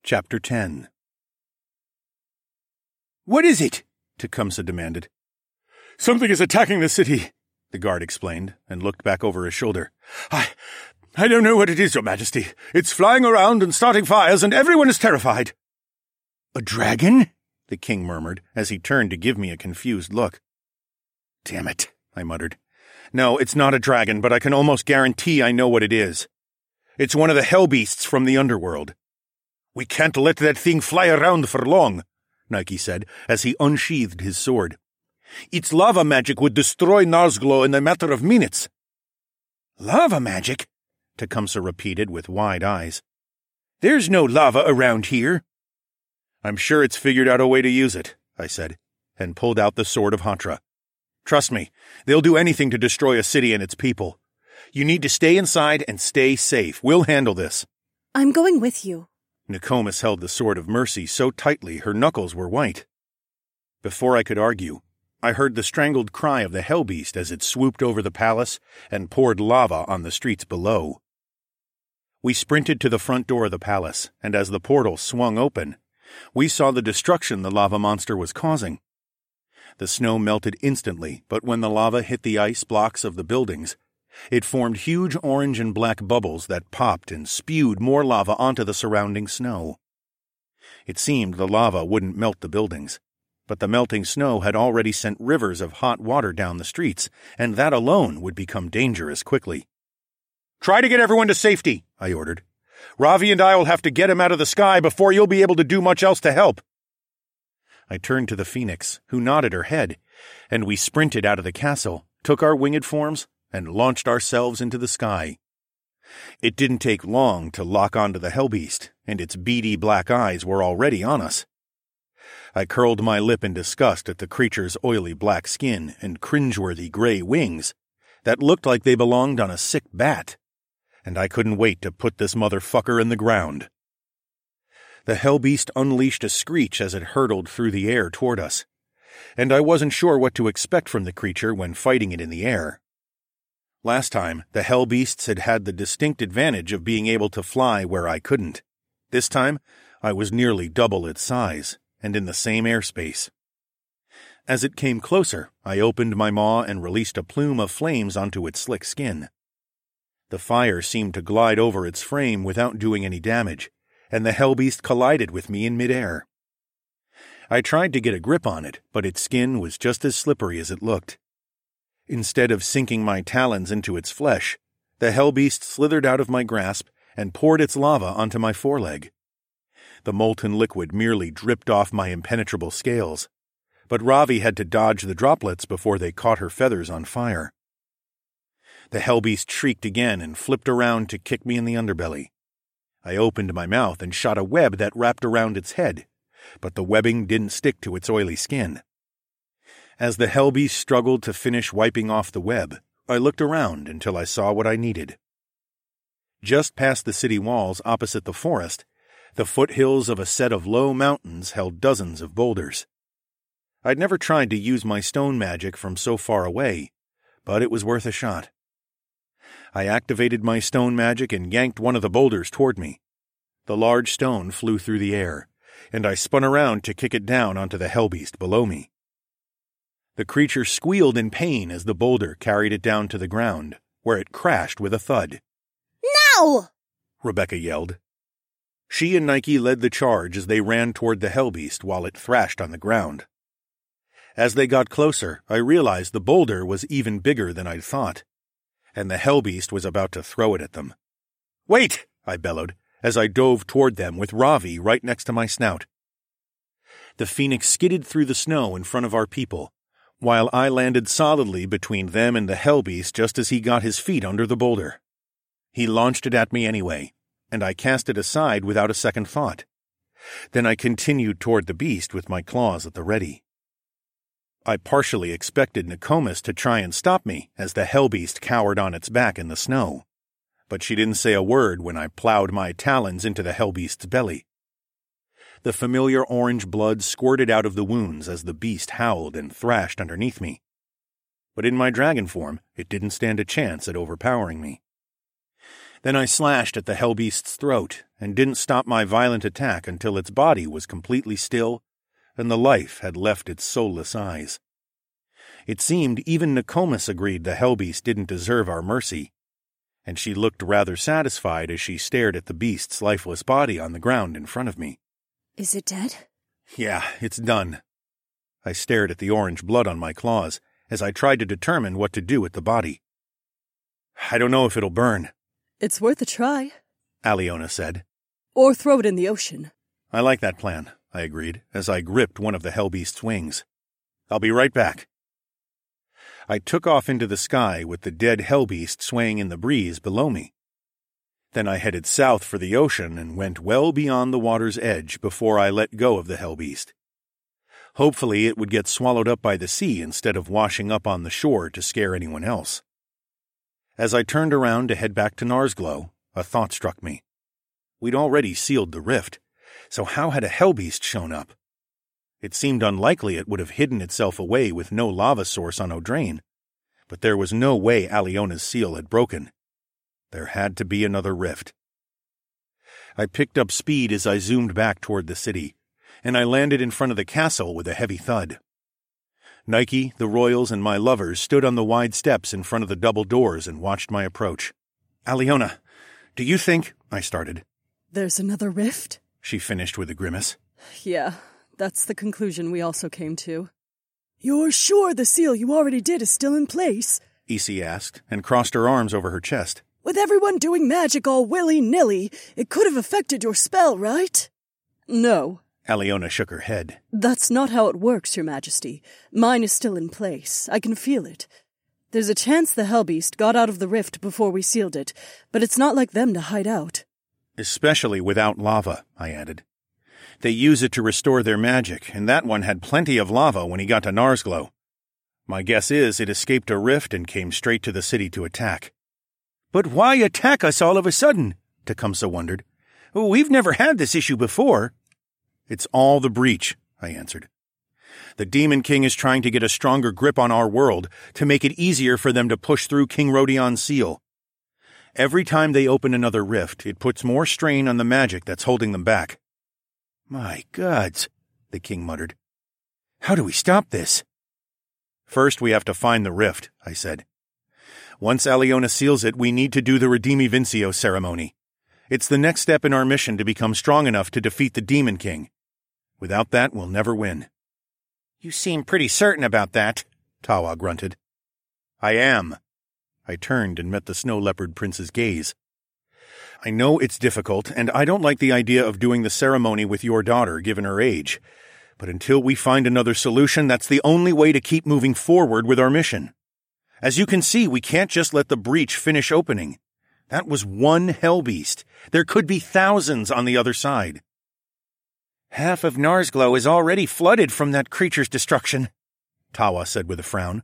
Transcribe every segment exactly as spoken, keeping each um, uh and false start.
Chapter ten. "What is it?" Tecumseh demanded. "Something is attacking the city," the guard explained, and looked back over his shoulder. I... I don't know what it is, Your Majesty. It's flying around and starting fires, and everyone is terrified." "A dragon?" the king murmured, as he turned to give me a confused look. "Damn it," I muttered. "No, it's not a dragon, but I can almost guarantee I know what it is. It's one of the hell beasts from the underworld." "We can't let that thing fly around for long," Nike said, as he unsheathed his sword. "Its lava magic would destroy Narsglow in a matter of minutes." "Lava magic?" Tecumseh repeated with wide eyes. "There's no lava around here." "I'm sure it's figured out a way to use it," I said, and pulled out the sword of Hatra. "Trust me, they'll do anything to destroy a city and its people. You need to stay inside and stay safe. We'll handle this." "I'm going with you." Nokomis held the sword of mercy so tightly her knuckles were white. Before I could argue, I heard the strangled cry of the hell beast as it swooped over the palace and poured lava on the streets below. We sprinted to the front door of the palace, and as the portal swung open, we saw the destruction the lava monster was causing. The snow melted instantly, but when the lava hit the ice blocks of the buildings, it formed huge orange and black bubbles that popped and spewed more lava onto the surrounding snow. It seemed the lava wouldn't melt the buildings, but the melting snow had already sent rivers of hot water down the streets, and that alone would become dangerous quickly. "Try to get everyone to safety," I ordered. "Ravi and I will have to get him out of the sky before you'll be able to do much else to help." I turned to the Phoenix, who nodded her head, and we sprinted out of the castle, took our winged forms, and launched ourselves into the sky. It didn't take long to lock onto the hellbeast, and its beady black eyes were already on us. I curled my lip in disgust at the creature's oily black skin and cringeworthy gray wings that looked like they belonged on a sick bat, and I couldn't wait to put this motherfucker in the ground. The hellbeast unleashed a screech as it hurtled through the air toward us, and I wasn't sure what to expect from the creature when fighting it in the air. Last time, the hellbeasts had had the distinct advantage of being able to fly where I couldn't. This time, I was nearly double its size, and in the same airspace. As it came closer, I opened my maw and released a plume of flames onto its slick skin. The fire seemed to glide over its frame without doing any damage, and the hellbeast collided with me in midair. I tried to get a grip on it, but its skin was just as slippery as it looked. Instead of sinking my talons into its flesh, the hellbeast slithered out of my grasp and poured its lava onto my foreleg. The molten liquid merely dripped off my impenetrable scales, but Ravi had to dodge the droplets before they caught her feathers on fire. The hellbeast shrieked again and flipped around to kick me in the underbelly. I opened my mouth and shot a web that wrapped around its head, but the webbing didn't stick to its oily skin. As the hellbeast struggled to finish wiping off the web, I looked around until I saw what I needed. Just past the city walls opposite the forest, the foothills of a set of low mountains held dozens of boulders. I'd never tried to use my stone magic from so far away, but it was worth a shot. I activated my stone magic and yanked one of the boulders toward me. The large stone flew through the air, and I spun around to kick it down onto the hellbeast below me. The creature squealed in pain as the boulder carried it down to the ground, where it crashed with a thud. "No!" Rebecca yelled. She and Nike led the charge as they ran toward the hellbeast while it thrashed on the ground. As they got closer, I realized the boulder was even bigger than I'd thought, and the hellbeast was about to throw it at them. "Wait!" I bellowed, as I dove toward them with Ravi right next to my snout. The Phoenix skidded through the snow in front of our people, while I landed solidly between them and the hellbeast just as he got his feet under the boulder. He launched it at me anyway, and I cast it aside without a second thought. Then I continued toward the beast with my claws at the ready. I partially expected Nokomis to try and stop me as the hellbeast cowered on its back in the snow, but she didn't say a word when I plowed my talons into the hellbeast's belly. The familiar orange blood squirted out of the wounds as the beast howled and thrashed underneath me. But in my dragon form, it didn't stand a chance at overpowering me. Then I slashed at the hellbeast's throat, and didn't stop my violent attack until its body was completely still and the life had left its soulless eyes. It seemed even Nokomis agreed the hellbeast didn't deserve our mercy, and she looked rather satisfied as she stared at the beast's lifeless body on the ground in front of me. Is it dead? Yeah, it's done. I stared at the orange blood on my claws as I tried to determine what to do with the body. I don't know if it'll burn. It's worth a try, Aliona said. Or throw it in the ocean. I like that plan, I agreed, as I gripped one of the hellbeast's wings. I'll be right back. I took off into the sky with the dead hellbeast swaying in the breeze below me. Then I headed south for the ocean and went well beyond the water's edge before I let go of the hellbeast. Hopefully it would get swallowed up by the sea instead of washing up on the shore to scare anyone else. As I turned around to head back to Narsglow, a thought struck me. We'd already sealed the rift, so how had a hellbeast shown up? It seemed unlikely it would have hidden itself away with no lava source on Odrain, but there was no way Aliona's seal had broken. There had to be another rift. I picked up speed as I zoomed back toward the city, and I landed in front of the castle with a heavy thud. Nike, the royals, and my lovers stood on the wide steps in front of the double doors and watched my approach. Aliona, do you think— I started. There's another rift? She finished with a grimace. Yeah, that's the conclusion we also came to. You're sure the seal you already did is still in place? Isi asked, and crossed her arms over her chest. With everyone doing magic all willy-nilly, it could have affected your spell, right? No. Aliona shook her head. That's not how it works, Your Majesty. Mine is still in place. I can feel it. There's a chance the hellbeast got out of the rift before we sealed it, but it's not like them to hide out. Especially without lava, I added. They use it to restore their magic, and that one had plenty of lava when he got to Narsglow. My guess is it escaped a rift and came straight to the city to attack. But why attack us all of a sudden? Tecumseh wondered. We've never had this issue before. It's all the breach, I answered. The Demon King is trying to get a stronger grip on our world to make it easier for them to push through King Rodion's seal. Every time they open another rift, it puts more strain on the magic that's holding them back. My gods, the king muttered. How do we stop this? First, we have to find the rift, I said. Once Aliona seals it, we need to do the Redimi Vincio ceremony. It's the next step in our mission to become strong enough to defeat the Demon King. Without that, we'll never win. You seem pretty certain about that, Tawa grunted. I am. I turned and met the snow leopard prince's gaze. I know it's difficult, and I don't like the idea of doing the ceremony with your daughter, given her age. But until we find another solution, that's the only way to keep moving forward with our mission. As you can see, we can't just let the breach finish opening. That was one hellbeast. There could be thousands on the other side. Half of Narsglow is already flooded from that creature's destruction, Tawa said with a frown.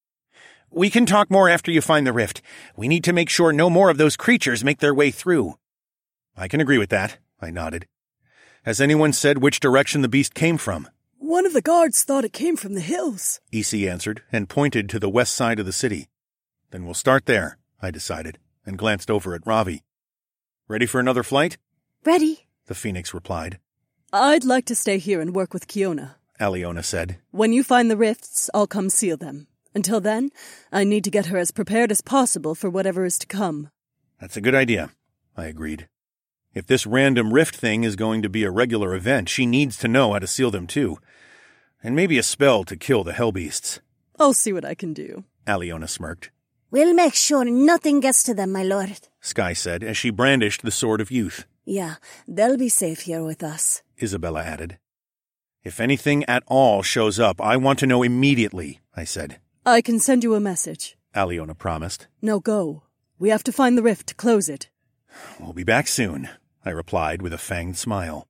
We can talk more after you find the rift. We need to make sure no more of those creatures make their way through. I can agree with that, I nodded. Has anyone said which direction the beast came from? One of the guards thought it came from the hills, Isi answered, and pointed to the west side of the city. Then we'll start there, I decided, and glanced over at Ravi. Ready for another flight? Ready, the phoenix replied. I'd like to stay here and work with Kiona, Aliona said. When you find the rifts, I'll come seal them. Until then, I need to get her as prepared as possible for whatever is to come. That's a good idea, I agreed. If this random rift thing is going to be a regular event, she needs to know how to seal them too. And maybe a spell to kill the hellbeasts. I'll see what I can do, Aliona smirked. We'll make sure nothing gets to them, my lord, Sky said as she brandished the Sword of Youth. Yeah, they'll be safe here with us, Isabella added. If anything at all shows up, I want to know immediately, I said. I can send you a message, Aliona promised. Now go. We have to find the rift to close it. We'll be back soon, I replied with a fanged smile.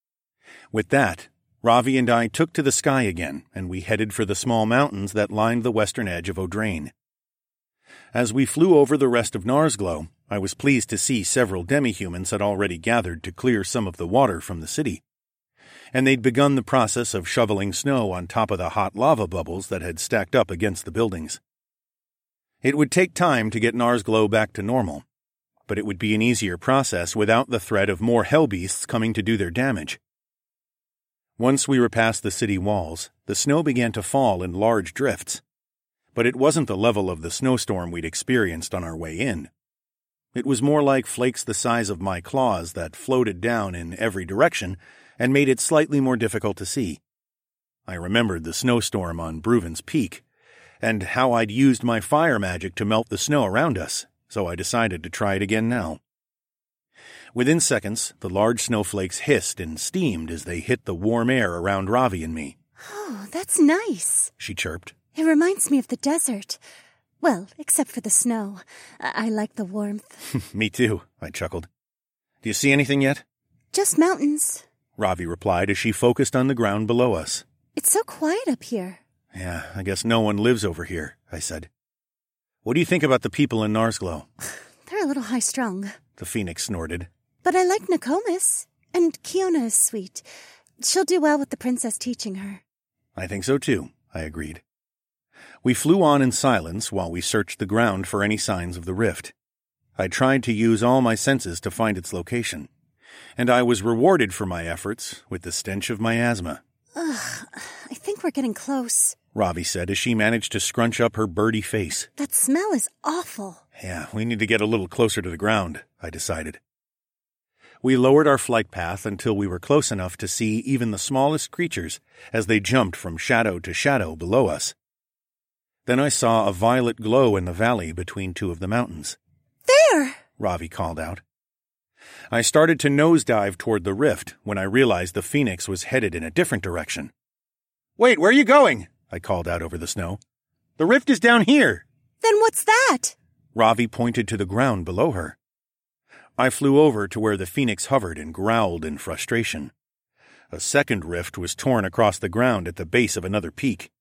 With that, Ravi and I took to the sky again, and we headed for the small mountains that lined the western edge of Odrain. As we flew over the rest of Narsglow, I was pleased to see several demi-humans had already gathered to clear some of the water from the city, and they'd begun the process of shoveling snow on top of the hot lava bubbles that had stacked up against the buildings. It would take time to get Narsglow back to normal, but it would be an easier process without the threat of more hellbeasts coming to do their damage. Once we were past the city walls, the snow began to fall in large drifts. But it wasn't the level of the snowstorm we'd experienced on our way in. It was more like flakes the size of my claws that floated down in every direction and made it slightly more difficult to see. I remembered the snowstorm on Bruven's Peak, and how I'd used my fire magic to melt the snow around us, so I decided to try it again now. Within seconds, the large snowflakes hissed and steamed as they hit the warm air around Ravi and me. Oh, that's nice, she chirped. It reminds me of the desert. Well, except for the snow. I, I like the warmth. Me too, I chuckled. Do you see anything yet? Just mountains, Ravi replied as she focused on the ground below us. It's so quiet up here. Yeah, I guess no one lives over here, I said. What do you think about the people in Narsglow? They're a little high-strung. The phoenix snorted. But I like Nokomis, and Kiona is sweet. She'll do well with the princess teaching her. I think so too, I agreed. We flew on in silence while we searched the ground for any signs of the rift. I tried to use all my senses to find its location, and I was rewarded for my efforts with the stench of miasma. Ugh, I think we're getting close, Ravi said as she managed to scrunch up her birdie face. That smell is awful. Yeah, we need to get a little closer to the ground, I decided. We lowered our flight path until we were close enough to see even the smallest creatures as they jumped from shadow to shadow below us. Then I saw a violet glow in the valley between two of the mountains. There! Ravi called out. I started to nosedive toward the rift when I realized the phoenix was headed in a different direction. Wait, where are you going? I called out over the snow. The rift is down here. Then what's that? Ravi pointed to the ground below her. I flew over to where the phoenix hovered and growled in frustration. A second rift was torn across the ground at the base of another peak.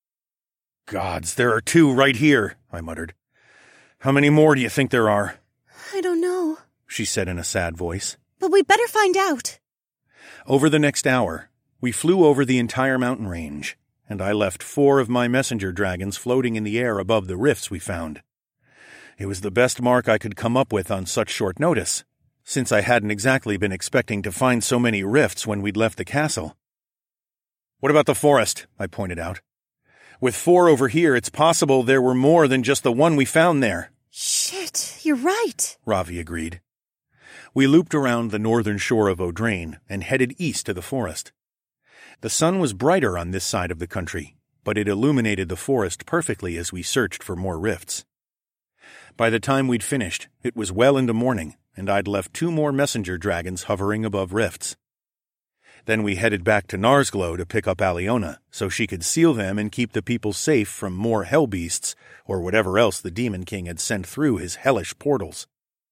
Gods, there are two right here, I muttered. How many more do you think there are? I don't know, she said in a sad voice. But we better find out. Over the next hour, we flew over the entire mountain range, and I left four of my messenger dragons floating in the air above the rifts we found. It was the best mark I could come up with on such short notice, since I hadn't exactly been expecting to find so many rifts when we'd left the castle. What about the forest? I pointed out. With four over here, it's possible there were more than just the one we found there. Shit, you're right, Ravi agreed. We looped around the northern shore of Odrain and headed east to the forest. The sun was brighter on this side of the country, but it illuminated the forest perfectly as we searched for more rifts. By the time we'd finished, it was well into morning, and I'd left two more messenger dragons hovering above rifts. Then we headed back to Narsglow to pick up Aliona, so she could seal them and keep the people safe from more hellbeasts or whatever else the Demon King had sent through his hellish portals.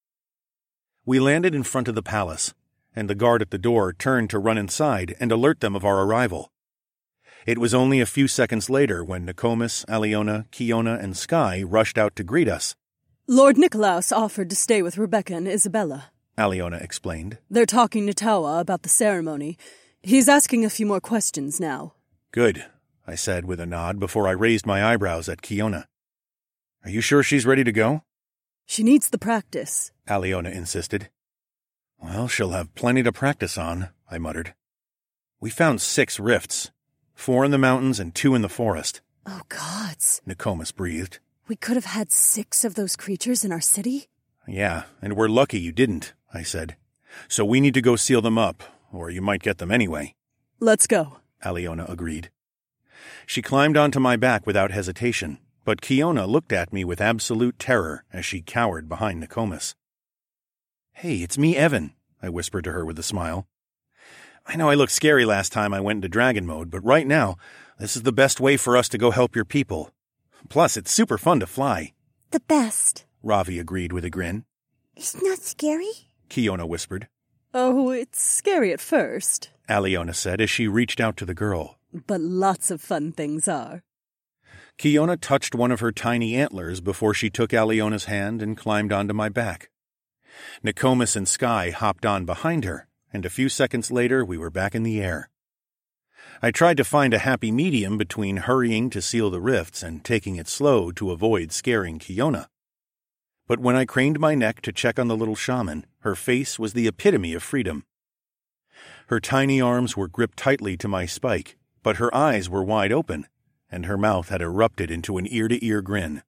We landed in front of the palace, and the guard at the door turned to run inside and alert them of our arrival. It was only a few seconds later when Nokomis, Aliona, Kiona, and Sky rushed out to greet us. Lord Nikolaus offered to stay with Rebecca and Isabella, Aliona explained. They're talking to Tawa about the ceremony. He's asking a few more questions now. Good, I said with a nod before I raised my eyebrows at Kiona. Are you sure she's ready to go? She needs the practice, Aliona insisted. Well, she'll have plenty to practice on, I muttered. We found six rifts, four in the mountains and two in the forest. Oh, gods, Nokomis breathed. We could have had six of those creatures in our city? Yeah, and we're lucky you didn't, I said. So we need to go seal them up, or you might get them anyway. Let's go, Aliona agreed. She climbed onto my back without hesitation, but Kiona looked at me with absolute terror as she cowered behind Nokomis. Hey, it's me, Evan, I whispered to her with a smile. I know I looked scary last time I went into dragon mode, but right now, this is the best way for us to go help your people. Plus, it's super fun to fly. The best, Ravi agreed with a grin. It's not scary? Kiona whispered. Oh, it's scary at first, Aliona said as she reached out to the girl. But lots of fun things are. Kiona touched one of her tiny antlers before she took Aliona's hand and climbed onto my back. Nokomis and Sky hopped on behind her, and a few seconds later we were back in the air. I tried to find a happy medium between hurrying to seal the rifts and taking it slow to avoid scaring Kiona. But when I craned my neck to check on the little shaman, her face was the epitome of freedom. Her tiny arms were gripped tightly to my spike, but her eyes were wide open, and her mouth had erupted into an ear-to-ear grin.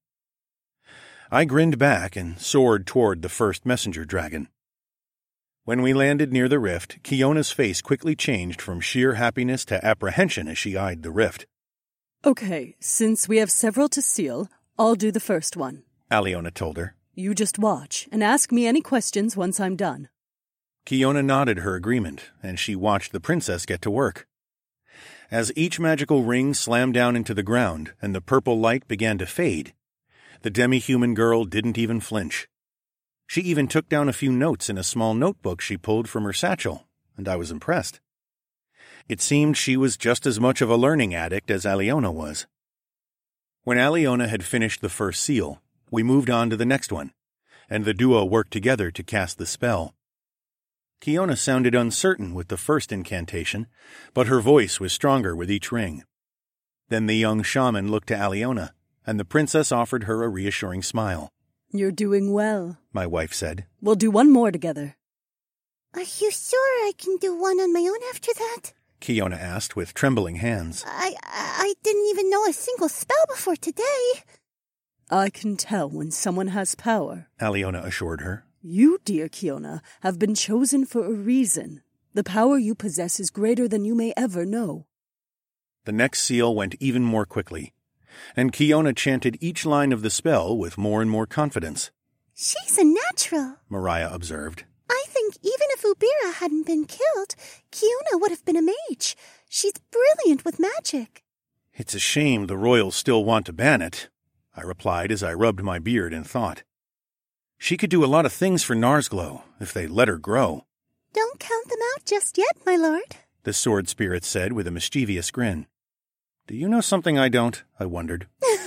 I grinned back and soared toward the first messenger dragon. When we landed near the rift, Kiona's face quickly changed from sheer happiness to apprehension as she eyed the rift. Okay, since we have several to seal, I'll do the first one, Aliona told her. You just watch, and ask me any questions once I'm done. Kiona nodded her agreement, and she watched the princess get to work. As each magical ring slammed down into the ground and the purple light began to fade, the demi-human girl didn't even flinch. She even took down a few notes in a small notebook she pulled from her satchel, and I was impressed. It seemed she was just as much of a learning addict as Aliona was. When Aliona had finished the first seal, we moved on to the next one, and the duo worked together to cast the spell. Kiona sounded uncertain with the first incantation, but her voice was stronger with each ring. Then the young shaman looked to Aliona, and the princess offered her a reassuring smile. You're doing well, my wife said. We'll do one more together. Are you sure I can do one on my own after that? Kiona asked with trembling hands. I, I didn't even know a single spell before today. I can tell when someone has power, Aliona assured her. You, dear Kiona, have been chosen for a reason. The power you possess is greater than you may ever know. The next seal went even more quickly, and Kiona chanted each line of the spell with more and more confidence. She's a natural, Mariah observed. I think even if Ubira hadn't been killed, Kiona would have been a mage. She's brilliant with magic. It's a shame the royals still want to ban it, I replied as I rubbed my beard in thought. She could do a lot of things for Narsglow if they let her grow. Don't count them out just yet, my lord, the sword spirit said with a mischievous grin. Do you know something I don't? I wondered.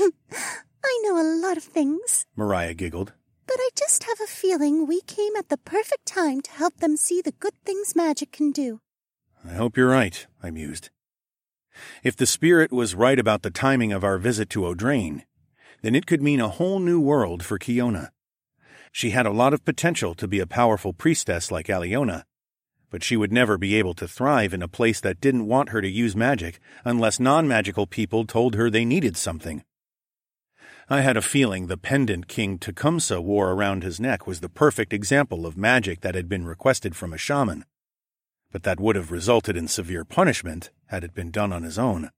I know a lot of things, Mariah giggled. But I just have a feeling we came at the perfect time to help them see the good things magic can do. I hope you're right, I mused. If the spirit was right about the timing of our visit to Odraine, then it could mean a whole new world for Kiona. She had a lot of potential to be a powerful priestess like Aliona, but she would never be able to thrive in a place that didn't want her to use magic unless non-magical people told her they needed something. I had a feeling the pendant King Tecumseh wore around his neck was the perfect example of magic that had been requested from a shaman, but that would have resulted in severe punishment had it been done on his own.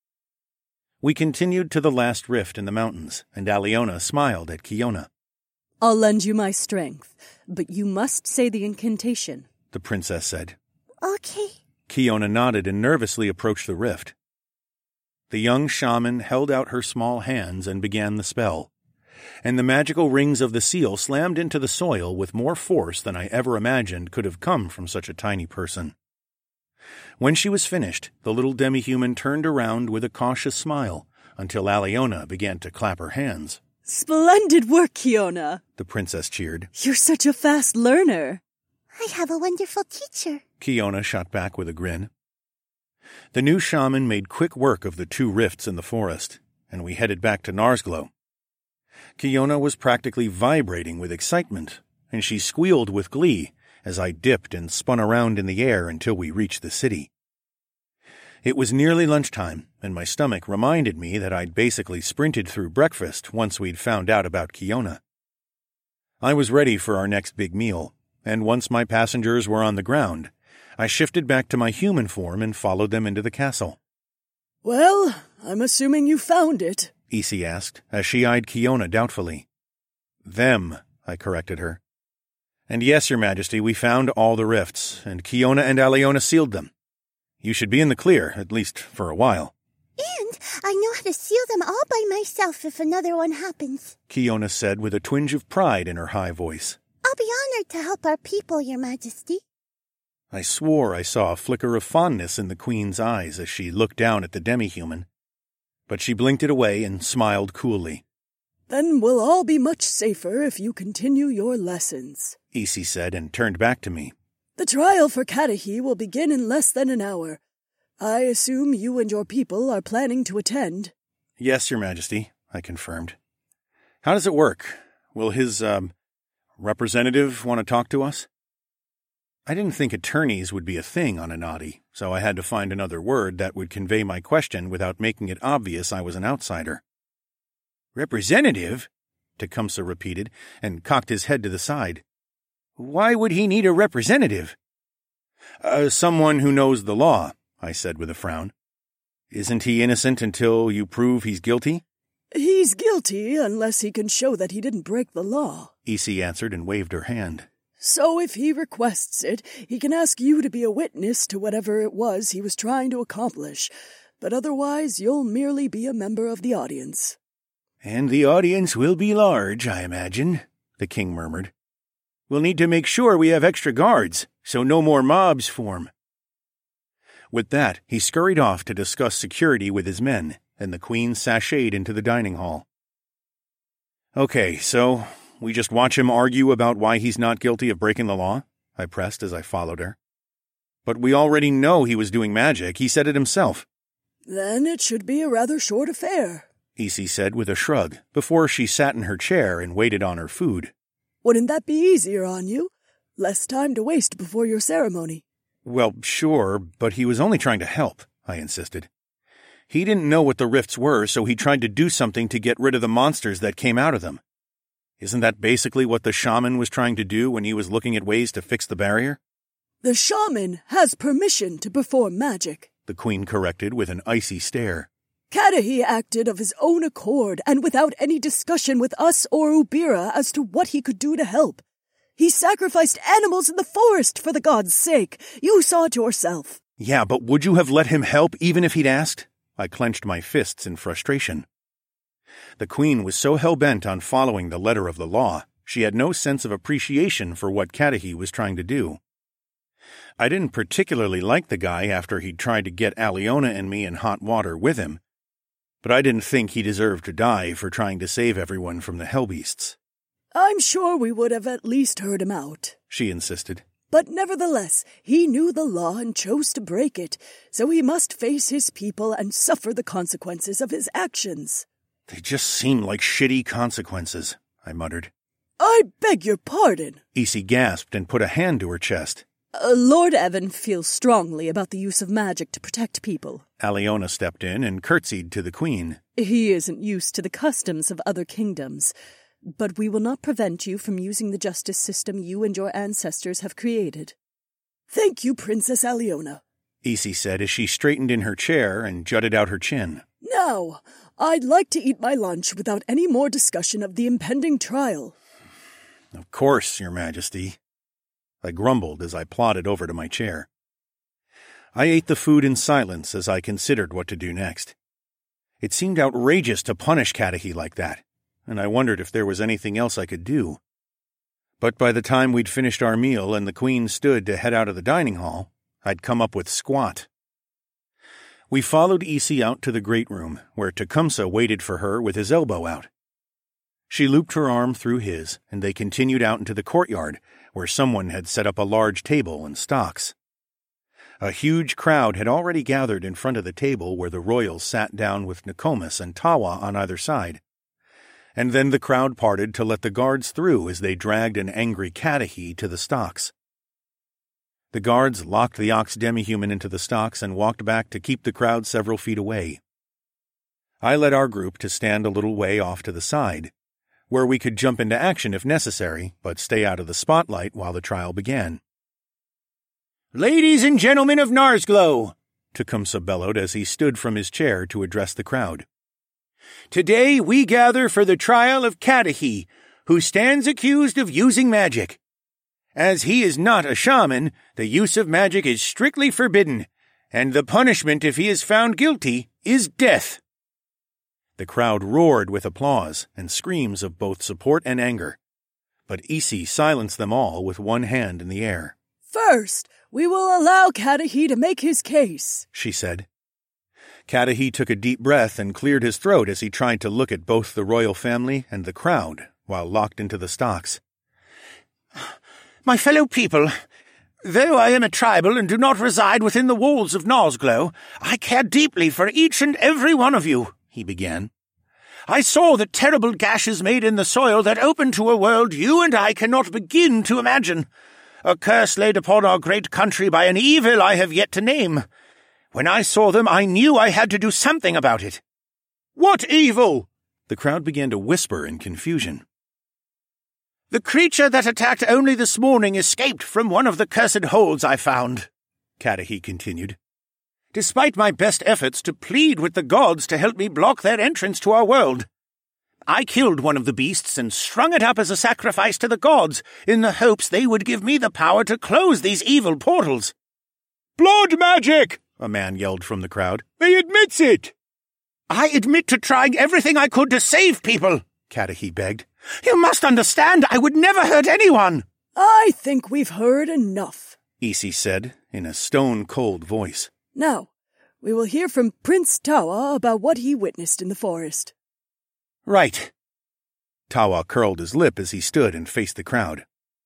We continued to the last rift in the mountains, and Aliona smiled at Kiona. I'll lend you my strength, but you must say the incantation, the princess said. Okay. Kiona nodded and nervously approached the rift. The young shaman held out her small hands and began the spell, and the magical rings of the seal slammed into the soil with more force than I ever imagined could have come from such a tiny person. When she was finished, the little demi-human turned around with a cautious smile until Aliona began to clap her hands. Splendid work, Kiona, the princess cheered. You're such a fast learner. I have a wonderful teacher, Kiona shot back with a grin. The new shaman made quick work of the two rifts in the forest, and we headed back to Narsglow. Kiona was practically vibrating with excitement, and she squealed with glee as I dipped and spun around in the air until we reached the city. It was nearly lunchtime, and my stomach reminded me that I'd basically sprinted through breakfast once we'd found out about Kiona. I was ready for our next big meal, and once my passengers were on the ground, I shifted back to my human form and followed them into the castle. Well, I'm assuming you found it, Isi asked, as she eyed Kiona doubtfully. Them, I corrected her. And yes, Your Majesty, we found all the rifts, and Kiona and Aliona sealed them. You should be in the clear, at least for a while. And I know how to seal them all by myself if another one happens, Kiona said with a twinge of pride in her high voice. I'll be honored to help our people, Your Majesty. I swore I saw a flicker of fondness in the Queen's eyes as she looked down at the demi-human, but she blinked it away and smiled coolly. Then we'll all be much safer if you continue your lessons, Isi said and turned back to me. The trial for Katahi will begin in less than an hour. I assume you and your people are planning to attend. Yes, Your Majesty, I confirmed. How does it work? Will his, um, representative want to talk to us? I didn't think attorneys would be a thing on Enadi, so I had to find another word that would convey my question without making it obvious I was an outsider. Representative? Tecumseh repeated, and cocked his head to the side. Why would he need a representative? Uh, someone who knows the law, I said with a frown. Isn't he innocent until you prove he's guilty? He's guilty unless he can show that he didn't break the law, Isi answered and waved her hand. So if he requests it, he can ask you to be a witness to whatever it was he was trying to accomplish, but otherwise you'll merely be a member of the audience. And the audience will be large, I imagine, the king murmured. We'll need to make sure we have extra guards, so no more mobs form. With that, he scurried off to discuss security with his men, and the queen sashayed into the dining hall. Okay, so we just watch him argue about why he's not guilty of breaking the law? I pressed as I followed her. But we already know he was doing magic. He said it himself. Then it should be a rather short affair, Isi said with a shrug, before she sat in her chair and waited on her food. Wouldn't that be easier on you? Less time to waste before your ceremony. Well, sure, but he was only trying to help, I insisted. He didn't know what the rifts were, so he tried to do something to get rid of the monsters that came out of them. Isn't that basically what the shaman was trying to do when he was looking at ways to fix the barrier? The shaman has permission to perform magic, the queen corrected with an icy stare. Cudahy acted of his own accord and without any discussion with us or Ubira as to what he could do to help. He sacrificed animals in the forest for the gods' sake. You saw it yourself. Yeah, but would you have let him help even if he'd asked? I clenched my fists in frustration. The queen was so hell-bent on following the letter of the law, she had no sense of appreciation for what Cudahy was trying to do. I didn't particularly like the guy after he'd tried to get Aliona and me in hot water with him, but I didn't think he deserved to die for trying to save everyone from the hellbeasts. I'm sure we would have at least heard him out, she insisted. But nevertheless, he knew the law and chose to break it, so he must face his people and suffer the consequences of his actions. They just seem like shitty consequences, I muttered. I beg your pardon, Isi gasped and put a hand to her chest. Uh, Lord Evan feels strongly about the use of magic to protect people. Aliona stepped in and curtsied to the queen. He isn't used to the customs of other kingdoms, but we will not prevent you from using the justice system you and your ancestors have created. Thank you, Princess Aliona, Isi said as she straightened in her chair and jutted out her chin. Now, I'd like to eat my lunch without any more discussion of the impending trial. Of course, Your Majesty. I grumbled as I plodded over to my chair. I ate the food in silence as I considered what to do next. It seemed outrageous to punish Cudahy like that, and I wondered if there was anything else I could do. But by the time we'd finished our meal and the queen stood to head out of the dining hall, I'd come up with squat. We followed Isi out to the great room, where Tecumseh waited for her with his elbow out. She looped her arm through his, and they continued out into the courtyard, where someone had set up a large table and stocks. A huge crowd had already gathered in front of the table where the royals sat down with Nokomis and Tawa on either side. And then the crowd parted to let the guards through as they dragged an angry Cudahy to the stocks. The guards locked the ox demi-human into the stocks and walked back to keep the crowd several feet away. I led our group to stand a little way off to the side, where we could jump into action if necessary, but stay out of the spotlight while the trial began. "Ladies and gentlemen of Narsglow," Tecumseh bellowed as he stood from his chair to address the crowd. "Today we gather for the trial of Cudahy, who stands accused of using magic. As he is not a shaman, the use of magic is strictly forbidden, and the punishment if he is found guilty is death." The crowd roared with applause and screams of both support and anger, but Isi silenced them all with one hand in the air. "First, we will allow Cudahy to make his case," she said. Cudahy took a deep breath and cleared his throat as he tried to look at both the royal family and the crowd while locked into the stocks. "My fellow people, though I am a tribal and do not reside within the walls of Narsglow, I care deeply for each and every one of you," he began. I saw the terrible gashes made in the soil that opened to a world you and I cannot begin to imagine. A curse laid upon our great country by an evil I have yet to name. When I saw them, I knew I had to do something about it." "What evil?" The crowd began to whisper in confusion. "The creature that attacked only this morning escaped from one of the cursed holes I found," Cudahy continued. "Despite my best efforts to plead with the gods to help me block their entrance to our world. I killed one of the beasts and strung it up as a sacrifice to the gods in the hopes they would give me the power to close these evil portals." "Blood magic!" a man yelled from the crowd. "He admits it!" "I admit to trying everything I could to save people," Cudahy begged. "You must understand, I would never hurt anyone." "I think we've heard enough," Isi said in a stone-cold voice. "Now, we will hear from Prince Tawa about what he witnessed in the forest." "Right." Tawa curled his lip as he stood and faced the crowd.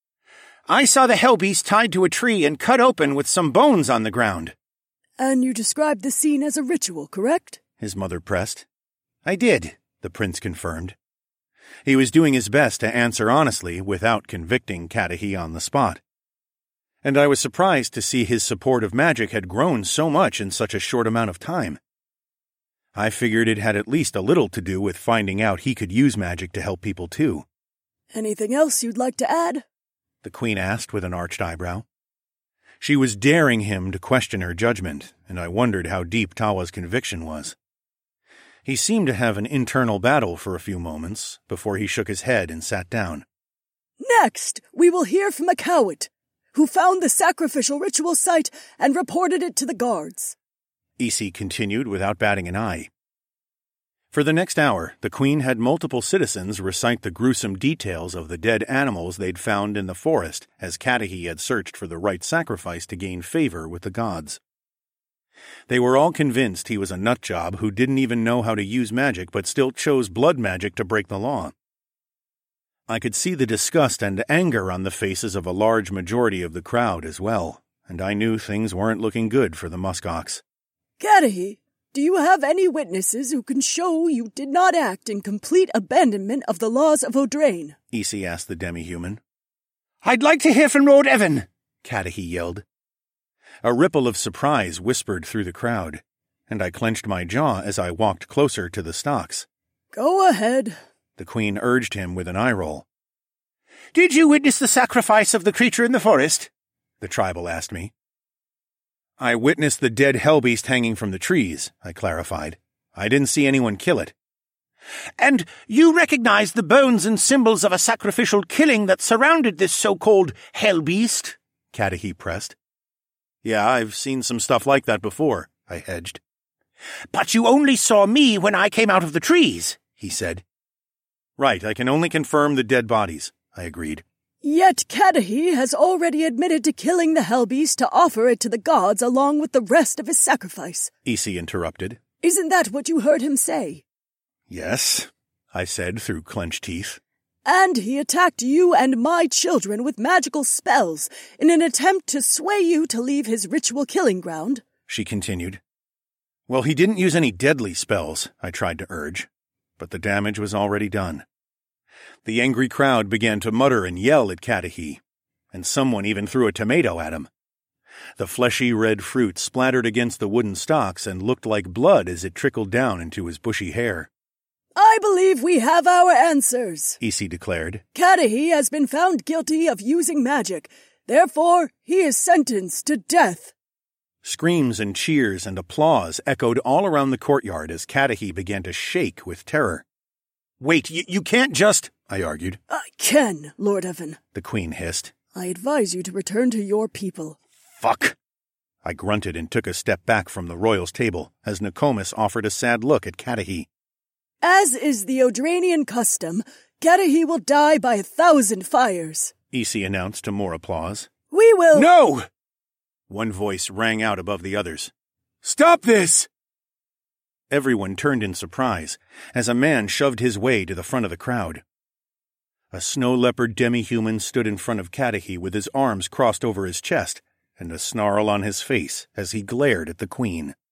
"I saw the hellbeast tied to a tree and cut open with some bones on the ground." "And you described the scene as a ritual, correct?" his mother pressed. "I did," the prince confirmed. He was doing his best to answer honestly without convicting Cudahy on the spot. And I was surprised to see his support of magic had grown so much in such a short amount of time. I figured it had at least a little to do with finding out he could use magic to help people too. "Anything else you'd like to add?" the queen asked with an arched eyebrow. She was daring him to question her judgment, and I wondered how deep Tawa's conviction was. He seemed to have an internal battle for a few moments before he shook his head and sat down. "Next, we will hear from Akawit, who found the sacrificial ritual site and reported it to the guards," Isi continued without batting an eye. For the next hour, the queen had multiple citizens recite the gruesome details of the dead animals they'd found in the forest as Cudahy had searched for the right sacrifice to gain favor with the gods. They were all convinced he was a nutjob who didn't even know how to use magic but still chose blood magic to break the law. I could see the disgust and anger on the faces of a large majority of the crowd as well, and I knew things weren't looking good for the muskox. "Cudahy, do you have any witnesses who can show you did not act in complete abandonment of the laws of Odrain?" Isi asked the demi-human. "I'd like to hear from Lord Evan," Cudahy yelled. A ripple of surprise whispered through the crowd, and I clenched my jaw as I walked closer to the stocks. "Go ahead," the queen urged him with an eye roll. "Did you witness the sacrifice of the creature in the forest?" the tribal asked me. "I witnessed the dead hellbeast hanging from the trees," I clarified. "I didn't see anyone kill it." "And you recognized the bones and symbols of a sacrificial killing that surrounded this so-called hellbeast?" Cudahy pressed. "Yeah, I've seen some stuff like that before," I hedged. "But you only saw me when I came out of the trees," he said. "Right, I can only confirm the dead bodies," I agreed. "Yet Cudahy has already admitted to killing the hellbeast to offer it to the gods along with the rest of his sacrifice," Isi interrupted. "Isn't that what you heard him say?" "Yes," I said through clenched teeth. "And he attacked you and my children with magical spells in an attempt to sway you to leave his ritual killing ground," she continued. "Well, he didn't use any deadly spells," I tried to urge, but the damage was already done. The angry crowd began to mutter and yell at Cudahy, and someone even threw a tomato at him. The fleshy red fruit splattered against the wooden stocks and looked like blood as it trickled down into his bushy hair. "I believe we have our answers," Isi declared. "Cudahy has been found guilty of using magic. Therefore, he is sentenced to death." Screams and cheers and applause echoed all around the courtyard as Cudahy began to shake with terror. "Wait, you, you can't just—" I argued. "I can, Lord Evan," the queen hissed. "I advise you to return to your people." "Fuck!" I grunted and took a step back from the royals' table as Nokomis offered a sad look at Cudahy. "As is the Odrainian custom, Cudahy will die by a thousand fires," Isi announced to more applause. "We will—" "No!" One voice rang out above the others. "Stop this!" Everyone turned in surprise as a man shoved his way to the front of the crowd. A snow leopard demi-human stood in front of Cudahy with his arms crossed over his chest and a snarl on his face as he glared at the queen.